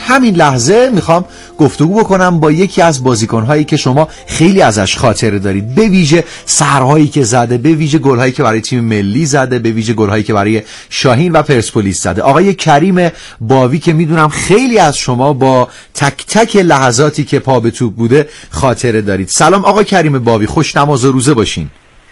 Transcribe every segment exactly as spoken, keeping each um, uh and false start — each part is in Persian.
همین لحظه میخوام گفتگو بکنم با یکی از بازیکن‌هایی که شما خیلی ازش خاطره دارید، به ویژه سرهایی که زده، به ویژه گل‌هایی که برای تیم ملی زده، به ویژه گل‌هایی که برای شاهین و پرسپولیس زده. آقای کریم باوی که میدونم خیلی از شما با تک تک لحظاتی که پا به توپ بوده خاطره دارید. سلام آقای کریم باوی، خوش نماز و روزه باشین.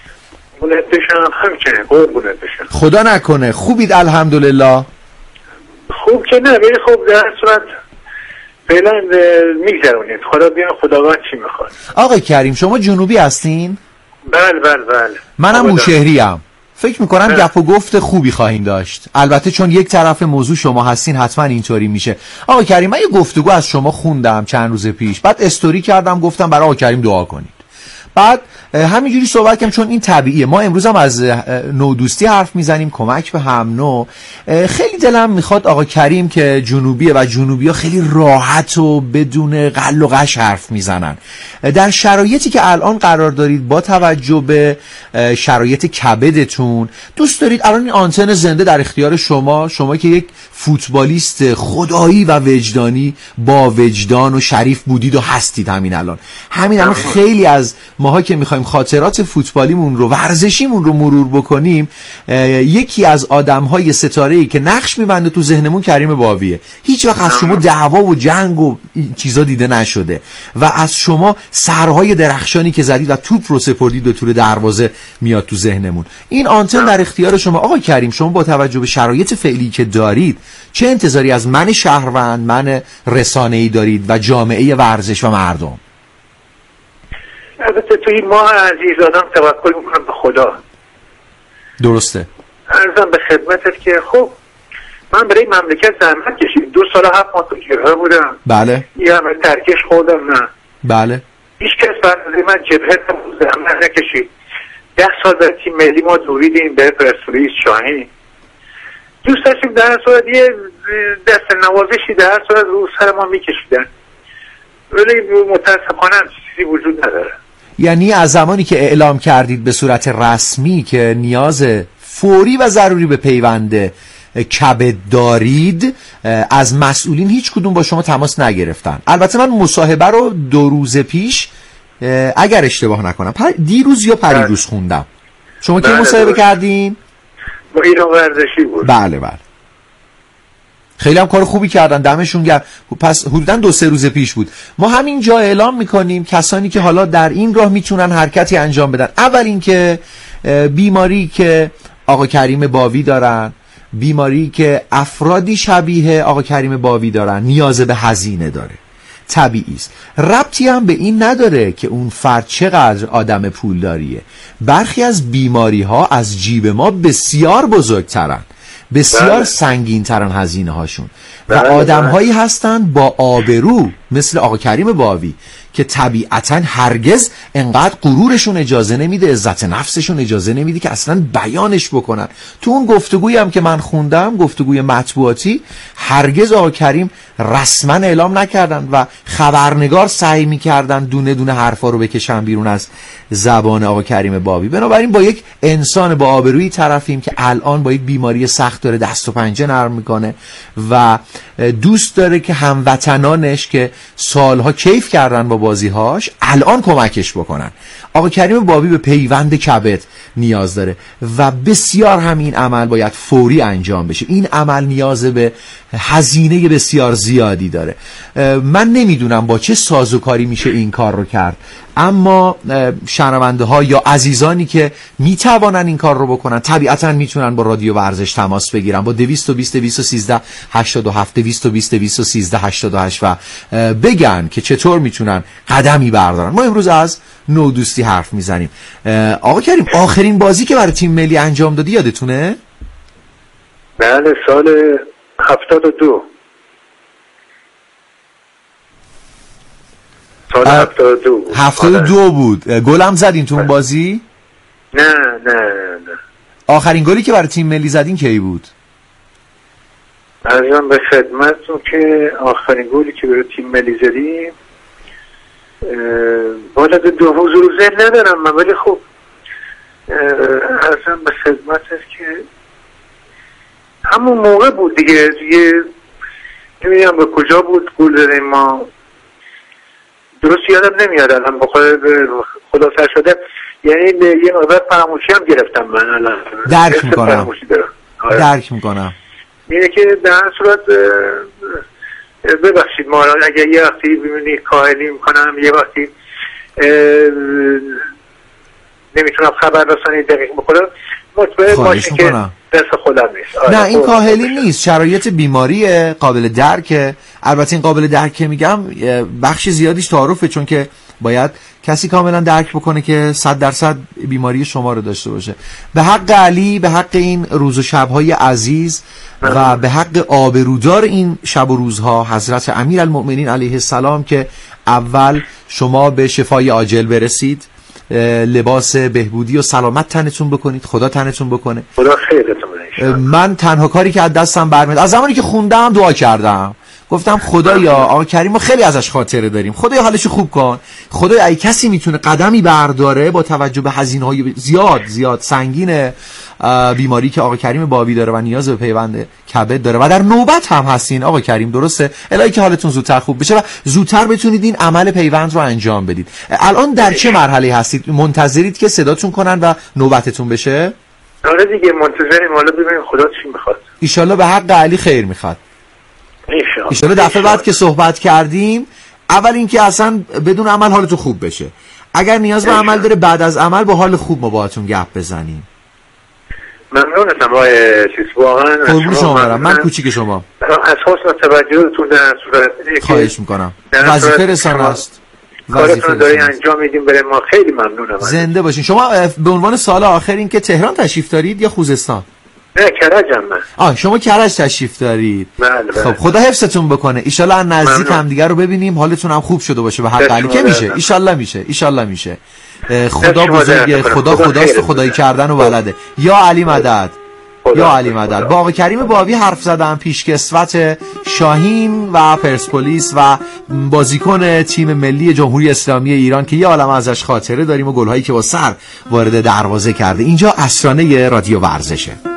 خدا نکنه. خوبید؟ الحمدلله. خوب که نه، ولی خوب در صورت فعلا میگذرونید. خدا بیان خداوند چی میخواد. آقای کریم شما جنوبی هستین؟ بله بله بله. منم بوشهری ام. فکر میکنم بله. گپ و گفت خوبی خواهیم داشت. البته چون یک طرف موضوع شما هستین حتما اینطوری میشه. آقای کریم من یه گفتگو از شما خوندم چند روز پیش، بعد استوری کردم گفتم برای آقای کریم دعا کنید. بعد همینجوری صحبت کردم چون این طبیعیه. ما امروز هم از نودوستی حرف میزنیم، کمک به هم نوع. خیلی دلم میخواد آقا کریم که جنوبیه و جنوبی‌ها خیلی راحت و بدون غل و غش حرف میزنن، در شرایطی که الان قرار دارید با توجه به شرایط کبدتون دوست دارید الان این آنتن زنده در اختیار شما، شما که یک فوتبالیست خدایی و وجدانی با وجدان و شریف بودید و هستید همین الان همین الان خیلی از ماها که میخوایم خاطرات فوتبالیمون رو ورزشیمون رو مرور بکنیم، یکی از آدمهای ستاره‌ای که نقش میبنده تو ذهنمون کریم باویه. هیچ وقت از شما دعوا و جنگ و چیزا دیده نشده و از شما سرهای درخشانی که زدید و توپ رو سپردید به طول دروازه میاد تو ذهنمون. این آنتن در اختیار شما. آقا کریم شما با توجه به شرایط فعلی که دارید چه انتظاری از من شهروند، من رسانه‌ای دارید و جامعه ورزش و مردم؟ البته توی ما عزیز آدم توکل میکنم به خدا. درسته. عرضم به خدمتت که خب من برای مملکت زحمت کشید. دو سال هفت ماه تو جبهه بودم. بله. یه همه ترکش خوردم. نه. بله. هیچ کس برای من جبهه زحمت نکشید. ده سال در تیم ملی ما دوریدیم به پرسپولیس شاهین. دوست داشتیم در صورت یه دست نوازشی در صورت رو سر ما میکشیدن، ولی متاسفانه چیزی وجود نداره. یعنی از زمانی که اعلام کردید به صورت رسمی که نیاز فوری و ضروری به پیوند کبد دارید، از مسئولین هیچ کدوم با شما تماس نگرفتن؟ البته من مصاحبه رو دو روز پیش اگر اشتباه نکنم دیروز یا پریروز خوندم. شما کی مصاحبه کردین؟ با ایران ورزشی بود. بله بله. خیلی هم کار خوبی کردن، دمشون گرم. پس حدوداً دو سه روز پیش بود. ما همینجا اعلام میکنیم کسانی که حالا در این راه میتونن حرکتی انجام بدن، اول اینکه بیماری که آقا کریم باوی دارن، بیماری که افرادی شبیه آقا کریم باوی دارن، نیاز به هزینه داره، طبیعی است. ربطی هم به این نداره که اون فرد چقدر آدم پولداریه. برخی از بیماری ها از جیب ما بسیار بزرگترن، بسیار بله. سنگین ترن هزینه هاشون و بله آدم هایی هستن با آبرو مثل آقا کریم باوی که طبیعتا هرگز انقدر غرورشون اجازه نمیده، عزت نفسشون اجازه نمیده که اصلا بیانش بکنن. تو اون گفتگویی هم که من خوندم، گفتگوی مطبوعاتی، هرگز آقا کریم رسما اعلام نکردن و خبرنگار سعی میکردن دونه دونه حرفا رو بکشن بیرون از زبان آقا کریم باوی. بنابراین با یک انسان با آبرویی طرفیم که الان با یک بیماری سخت داره دست و پنجه نرم میکنه و دوست داره که هموطنانش که سالها کیف کردن با بازیهاش الان کمکش بکنن. آقا کریم باوی به پیوند کبد نیاز داره و بسیار همین عمل باید فوری انجام بشه. این عمل نیاز به هزینه بسیار زیادی داره. من نمیدونم با چه سازوکاری میشه این کار رو کرد، اما شنونده ها یا عزیزانی که میتوانن این کار رو بکنن طبیعتا میتونن با رادیو ورزش تماس بگیرن با دویست و بیست دویست و سیزده هشتاد و هفت دویست و بیست دویست و سیزده هشتاد و هشت و بگن که چطور میتونن قدمی بردارن. ما امروز از نودوستی حرف میزنیم. آقا کریم آخرین بازی که برای تیم ملی انجام دادی یادتونه؟ بله سال هفتاد و دو. سال هفتاد و دو بود. هفتاد و دو بود. گلم زدین تو اون بازی؟ نه نه نه. آخرین گلی که برای تیم ملی زدین کی بود؟ عرضم به خدمتتون که آخرین گلی که برای تیم ملی زدیم بالا دو حضور ذهن ندارم من، ولی خب عرضم به خدمتت که همون موقع بود دیگه. یه نمیدونم به کجا بود گول زدیم ما، درست یادم نمیاد الان، بخواه خلاصه شده. یعنی یه مقدار فراموشی هم گرفتم من الان. درک میکنم درک میکنم اینه که در هر صورت ببخشید ما اگر یه وقتی ببینی کاهلی میکنم، یه وقتی نمیتونم خبر رسانی دقیق بکنم، مطمئن باشین که دست خودم نیست. نه این کاهلی نیست، شرایط بیماریه، قابل درکه. البته این قابل درکه میگم بخش زیادیش تعارفه، چون که باید کسی کاملا درک بکنه که صد درصد بیماری شما رو داشته باشه. به حق علی، به حق این روز و شبهای عزیز و به حق آبرودار این شب و روزها حضرت امیرالمؤمنین علیه السلام که اول شما به شفای عاجل برسید، لباس بهبودی و سلامت تنتون بکنید، خدا تنتون بکنه. خدا خیرتون. من تنها کاری که از دستم برمیاد، از زمانی که خوندم دعا کردم، گفتم خدایا آقا کریم خیلی ازش خاطره داریم، خدایا حالش خوب کن، خدایا ای کسی میتونه قدمی برداره با توجه به هزینه‌های زیاد زیاد سنگین بیماری که آقا کریم بابی داره و نیاز به پیوند کبد داره و در نوبت هم هستین آقا کریم، درسته؟ الهی که حالتون زودتر خوب بشه و زودتر بتونید این عمل پیوند رو انجام بدید. الان در چه مرحله هستید؟ منتظرید که صداتون کنن و نوبتتون بشه؟ آره دیگه منتظریم، حالا ببینیم خدا چی میخواد. ان شاءالله به حق علی خیر میخواد. ان شاءالله دفعه بعد که صحبت کردیم، اول اینکه اصلا بدون عمل حالتون خوب بشه، اگر نیاز به عمل داره بعد از عمل با حال خوب ما باهاتون گپ بزنیم. ممنونتم آقای چیز، واقعا قربون شما برم، من کوچیک شما. از حسن توجهتون در صورت خواهش میکنم، وظیفه رسانه است، کارتون داری انجام میدیم برای ما، خیلی ممنونم. زنده باشین. شما به عنوان سوال آخر این که تهران تشریف دارید یا خوزستان؟ نه کرجم من. آه شما کرج تشریف دارید. بله بله. خب خدا حفظتون بکنه، ان شاءالله نزدیک هم دیگه رو ببینیم، حالتون هم خوب شده باشه به حق علی که میشه، ان شاءالله میشه، ان شاءالله میشه. خدا بزرگه، خدا خداست، خدایی کردن و ولده. یا علی مدد، یا علی مدد. با آقا کریم بابی حرف زدم، پیشکسوت شاهین و پرسپولیس و بازیکن تیم ملی جمهوری اسلامی ایران که یه عالم ازش خاطره داریم و گل‌هایی که با سر وارد دروازه کرده. اینجا اسرانه رادیو ورزشه.